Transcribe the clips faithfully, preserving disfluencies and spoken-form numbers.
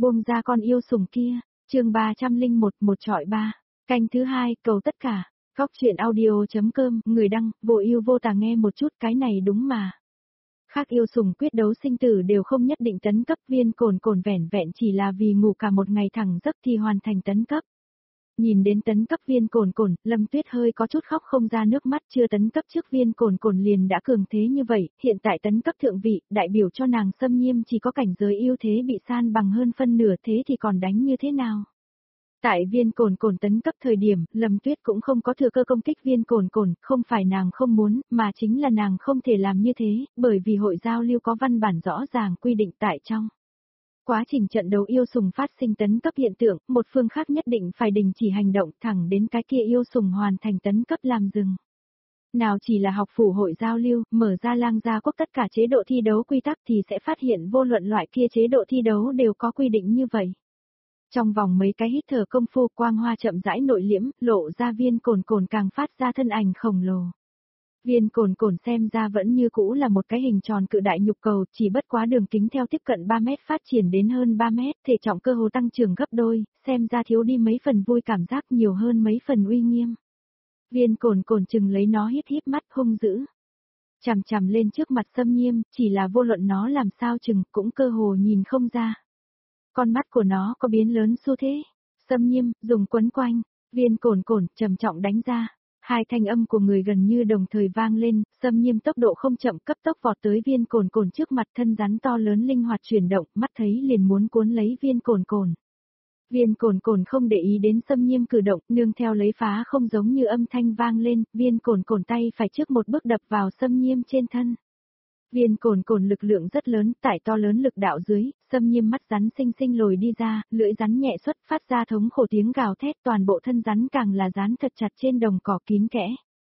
Buông ra con yêu sủng kia, chương ba trăm lẻ một, một trọi ba, canh thứ hai, cầu tất cả, Cóc truyện audio.com, người đăng, vô ưu vô tà nghe một chút cái này đúng mà. Khác yêu sủng quyết đấu sinh tử đều không nhất định tấn cấp, Viên Cồn Cồn vẻn vẹn chỉ là vì ngủ cả một ngày thẳng giấc thì hoàn thành tấn cấp. Nhìn đến tấn cấp Viên Cồn Cồn, Lâm Tuyết hơi có chút khóc không ra nước mắt, chưa tấn cấp trước Viên Cồn Cồn liền đã cường thế như vậy, hiện tại tấn cấp thượng vị, đại biểu cho nàng Xâm Nhiêm chỉ có cảnh giới ưu thế bị san bằng hơn phân nửa, thế thì còn đánh như thế nào? Tại Viên Cồn Cồn tấn cấp thời điểm, Lâm Tuyết cũng không có thừa cơ công kích Viên Cồn Cồn, không phải nàng không muốn, mà chính là nàng không thể làm như thế, bởi vì hội giao lưu có văn bản rõ ràng quy định tại trong. Quá trình trận đấu yêu sủng phát sinh tấn cấp hiện tượng, một phương khác nhất định phải đình chỉ hành động thẳng đến cái kia yêu sủng hoàn thành tấn cấp làm dừng. Nào chỉ là học phủ hội giao lưu, mở ra lang gia quốc tất cả chế độ thi đấu quy tắc thì sẽ phát hiện vô luận loại kia chế độ thi đấu đều có quy định như vậy. Trong vòng mấy cái hít thở công phu, quang hoa chậm rãi nội liễm, lộ ra Viên Cồn Cồn càng phát ra thân ảnh khổng lồ. Viên Cồn Cồn xem ra vẫn như cũ là một cái hình tròn cự đại nhục cầu, chỉ bất quá đường kính theo tiếp cận ba mét phát triển đến hơn ba mét, thể trọng cơ hồ tăng trưởng gấp đôi, xem ra thiếu đi mấy phần vui cảm giác, nhiều hơn mấy phần uy nghiêm. Viên Cồn Cồn chừng lấy nó híp híp mắt hung dữ. Chằm chằm lên trước mặt Xâm Nhiêm, chỉ là vô luận nó làm sao chừng cũng cơ hồ nhìn không ra. Con mắt của nó có biến lớn xu thế. Xâm Nhiêm, dùng quấn quanh, Viên Cồn Cồn trầm trọng đánh ra. Hai thanh âm của người gần như đồng thời vang lên, Xâm Nhiêm tốc độ không chậm cấp tốc vọt tới Viên Cồn Cồn trước mặt, thân rắn to lớn linh hoạt chuyển động, mắt thấy liền muốn cuốn lấy Viên Cồn Cồn. Viên Cồn Cồn không để ý đến Xâm Nhiêm cử động, nương theo lấy phá không giống như âm thanh vang lên, Viên Cồn Cồn tay phải trước một bước đập vào Xâm Nhiêm trên thân. Viên Cồn Cồn lực lượng rất lớn, tại to lớn lực đạo dưới, Xâm Nhiêm mắt rắn xinh xinh lồi đi ra, lưỡi rắn nhẹ xuất phát ra thống khổ tiếng gào thét, toàn bộ thân rắn càng là dán thật chặt trên đồng cỏ kín kẽ.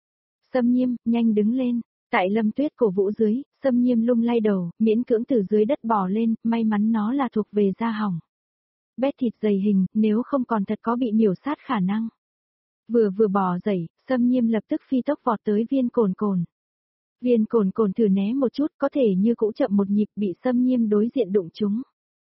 Xâm Nhiêm, nhanh đứng lên, tại Lâm Tuyết cổ vũ dưới, Xâm Nhiêm lung lay đầu, miễn cưỡng từ dưới đất bò lên, may mắn nó là thuộc về da hỏng. Bét thịt dày hình, nếu không còn thật có bị miểu sát khả năng. Vừa vừa bò dậy, Xâm Nhiêm lập tức phi tốc vọt tới Viên Cồn Cồn. Viên Cồn Cồn thử né một chút, có thể như cũ chậm một nhịp, bị Xâm Nhiêm đối diện đụng trúng.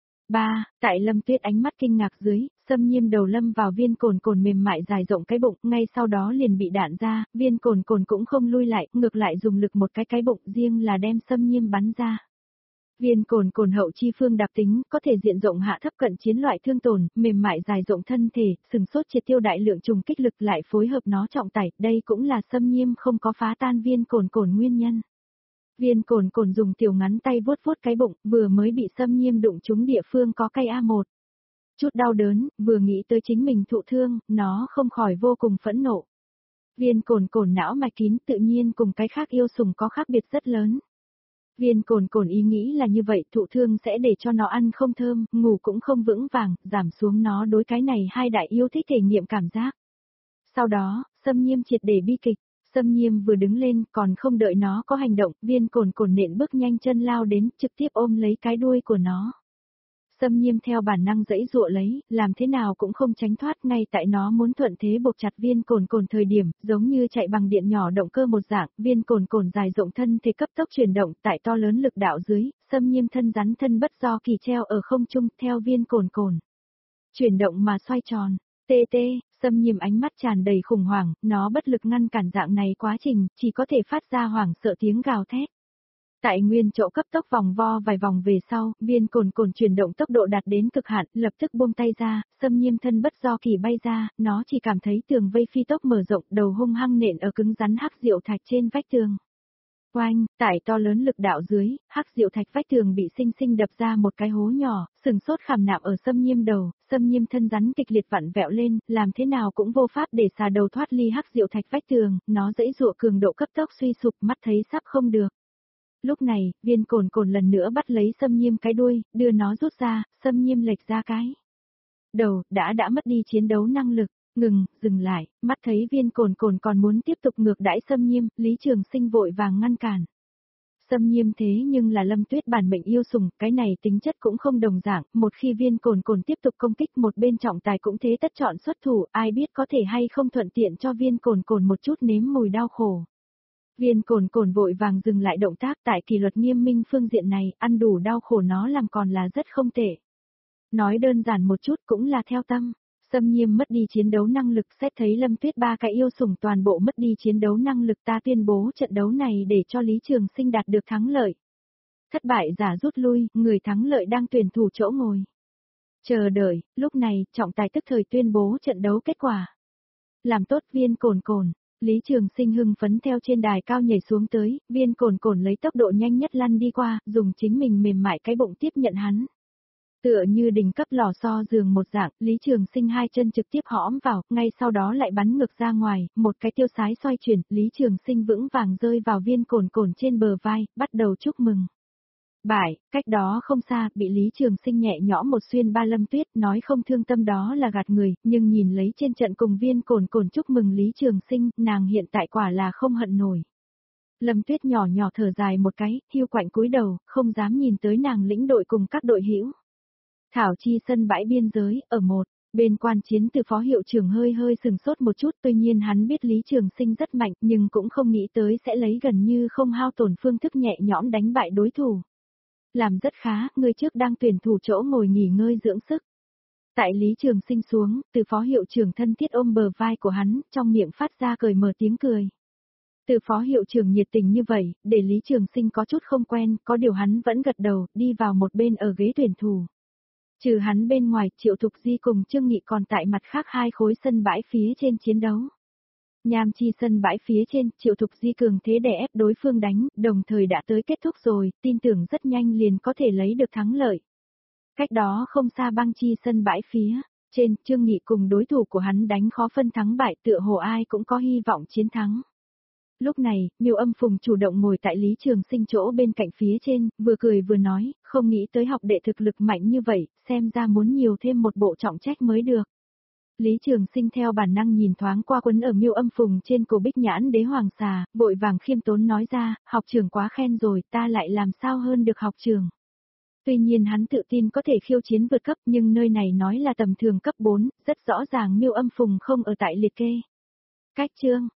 Ba, tại Lâm Tuyết ánh mắt kinh ngạc dưới, Xâm Nhiêm đầu lâm vào Viên Cồn Cồn mềm mại dài rộng cái bụng, ngay sau đó liền bị đạn ra, Viên Cồn Cồn cũng không lui lại, ngược lại dùng lực một cái cái bụng, riêng là đem Xâm Nhiêm bắn ra. Viên Cồn Cồn hậu chi phương đặc tính, có thể diện rộng hạ thấp cận chiến loại thương tổn, mềm mại dài rộng thân thể, sừng sốt triệt tiêu đại lượng trùng kích lực lại phối hợp nó trọng tải, đây cũng là Xâm Nhiêm không có phá tan Viên Cồn Cồn nguyên nhân. Viên Cồn Cồn dùng tiểu ngắn tay vuốt vuốt cái bụng, vừa mới bị Xâm Nhiêm đụng trúng địa phương có cây A một. Chút đau đớn, vừa nghĩ tới chính mình thụ thương, nó không khỏi vô cùng phẫn nộ. Viên Cồn Cồn não mạch kín tự nhiên cùng cái khác yêu sủng có khác biệt rất lớn. Viên Cồn Cồn ý nghĩ là như vậy, thụ thương sẽ để cho nó ăn không thơm, ngủ cũng không vững vàng, giảm xuống nó đối cái này hai đại yêu thích thể nghiệm cảm giác. Sau đó, Xâm Nhiêm triệt để bi kịch, Xâm Nhiêm vừa đứng lên, còn không đợi nó có hành động, Viên Cồn Cồn nện bước nhanh chân lao đến, trực tiếp ôm lấy cái đuôi của nó. Xâm Nhiêm theo bản năng giãy giụa lấy, làm thế nào cũng không tránh thoát, ngay tại nó muốn thuận thế buộc chặt Viên Cồn Cồn thời điểm, giống như chạy bằng điện nhỏ động cơ một dạng, Viên Cồn Cồn dài rộng thân thể cấp tốc chuyển động, tại to lớn lực đạo dưới, Xâm Nhiêm thân rắn thân bất do kỳ treo ở không trung, theo Viên Cồn Cồn chuyển động mà xoay tròn. Tê tê, Xâm Nhiêm ánh mắt tràn đầy khủng hoảng, nó bất lực ngăn cản dạng này quá trình, chỉ có thể phát ra hoảng sợ tiếng gào thét. Tại nguyên chỗ cấp tốc vòng vo vài vòng về sau, Viên Cồn Cồn chuyển động tốc độ đạt đến cực hạn, lập tức buông tay ra, Xâm Nhiêm thân bất do kỳ bay ra, nó chỉ cảm thấy tường vây phi tốc mở rộng, đầu hung hăng nện ở cứng rắn hắc diệu thạch trên vách tường. Oanh, tại to lớn lực đạo dưới, hắc diệu thạch vách tường bị sinh sinh đập ra một cái hố nhỏ, sừng sốt khảm nạm ở Xâm Nhiêm đầu, Xâm Nhiêm thân rắn kịch liệt vặn vẹo lên, làm thế nào cũng vô pháp để xà đầu thoát ly hắc diệu thạch vách tường, nó giãy giụa cường độ cấp tốc suy sụp, mắt thấy sắp không được. Lúc này, Viên Cồn Cồn lần nữa bắt lấy Xâm Nhiêm cái đuôi, đưa nó rút ra, Xâm Nhiêm lệch ra cái đầu, đã đã mất đi chiến đấu năng lực, ngừng, dừng lại, mắt thấy Viên Cồn Cồn còn muốn tiếp tục ngược đãi Xâm Nhiêm, Lý Trường Sinh vội vàng ngăn cản. Xâm Nhiêm thế nhưng là Lâm Tuyết bản mệnh yêu sủng, cái này tính chất cũng không đồng dạng, một khi Viên Cồn Cồn tiếp tục công kích, một bên trọng tài cũng thế tất chọn xuất thủ, ai biết có thể hay không thuận tiện cho Viên Cồn Cồn một chút nếm mùi đau khổ. Viên Cồn Cồn vội vàng dừng lại động tác, tại kỷ luật nghiêm minh phương diện này, ăn đủ đau khổ nó làm còn là rất không tệ. Nói đơn giản một chút cũng là theo tâm. Xâm Nhiêm mất đi chiến đấu năng lực, xét thấy Lâm Tuyết ba cái yêu sủng toàn bộ mất đi chiến đấu năng lực, ta tuyên bố trận đấu này để cho Lý Trường Sinh đạt được thắng lợi. Thất bại giả rút lui, người thắng lợi đang tuyển thủ chỗ ngồi. Chờ đợi, lúc này, trọng tài tức thời tuyên bố trận đấu kết quả. Làm tốt Viên Cồn Cồn, Lý Trường Sinh hưng phấn theo trên đài cao nhảy xuống tới, Viên Cồn Cồn lấy tốc độ nhanh nhất lăn đi qua, dùng chính mình mềm mại cái bụng tiếp nhận hắn. Tựa như đỉnh cấp lò xo giường một dạng, Lý Trường Sinh hai chân trực tiếp hõm vào, ngay sau đó lại bắn ngược ra ngoài, một cái tiêu sái xoay chuyển, Lý Trường Sinh vững vàng rơi vào Viên Cồn Cồn trên bờ vai, bắt đầu chúc mừng. Bại, cách đó không xa, bị Lý Trường Sinh nhẹ nhõm một xuyên ba. Lâm Tuyết nói không thương tâm đó là gạt người, nhưng nhìn lấy trên trận cùng Viên Cồn Cồn chúc mừng Lý Trường Sinh, nàng hiện tại quả là không hận nổi. Lâm Tuyết nhỏ nhỏ thở dài một cái, hiu quạnh cúi đầu, không dám nhìn tới nàng lĩnh đội cùng các đội hữu. Thảo Chi sân bãi biên giới, ở một bên quan chiến từ phó hiệu trưởng hơi hơi sừng sốt một chút, tuy nhiên hắn biết Lý Trường Sinh rất mạnh, nhưng cũng không nghĩ tới sẽ lấy gần như không hao tổn phương thức nhẹ nhõm đánh bại đối thủ. Làm rất khá, người trước đang tuyển thủ chỗ ngồi nghỉ ngơi dưỡng sức. Tại Lý Trường Sinh xuống, từ phó hiệu trưởng thân thiết ôm bờ vai của hắn, trong miệng phát ra cười mở tiếng cười. Từ phó hiệu trưởng nhiệt tình như vậy, để Lý Trường Sinh có chút không quen, có điều hắn vẫn gật đầu, đi vào một bên ở ghế tuyển thủ. Trừ hắn bên ngoài, Triệu Thục Di cùng Trương Nghị còn tại mặt khác hai khối sân bãi phía trên chiến đấu. Nham Chi sân bãi phía trên, Triệu Thục Di cường thế đè ép đối phương đánh, đồng thời đã tới kết thúc rồi, tin tưởng rất nhanh liền có thể lấy được thắng lợi. Cách đó không xa Băng Chi sân bãi phía trên, Trương Nghị cùng đối thủ của hắn đánh khó phân thắng bại, tựa hồ ai cũng có hy vọng chiến thắng. Lúc này, Miêu Âm Phùng chủ động ngồi tại Lý Trường Sinh chỗ bên cạnh phía trên, vừa cười vừa nói, không nghĩ tới học đệ thực lực mạnh như vậy, xem ra muốn nhiều thêm một bộ trọng trách mới được. Lý Trường Sinh theo bản năng nhìn thoáng qua quấn ở Miêu Âm Phùng trên cổ bích nhãn đế hoàng xà, vội vàng khiêm tốn nói ra, học trưởng quá khen rồi, ta lại làm sao hơn được học trưởng. Tuy nhiên hắn tự tin có thể khiêu chiến vượt cấp, nhưng nơi này nói là tầm thường cấp bốn, rất rõ ràng Miêu Âm Phùng không ở tại liệt kê. Cách chương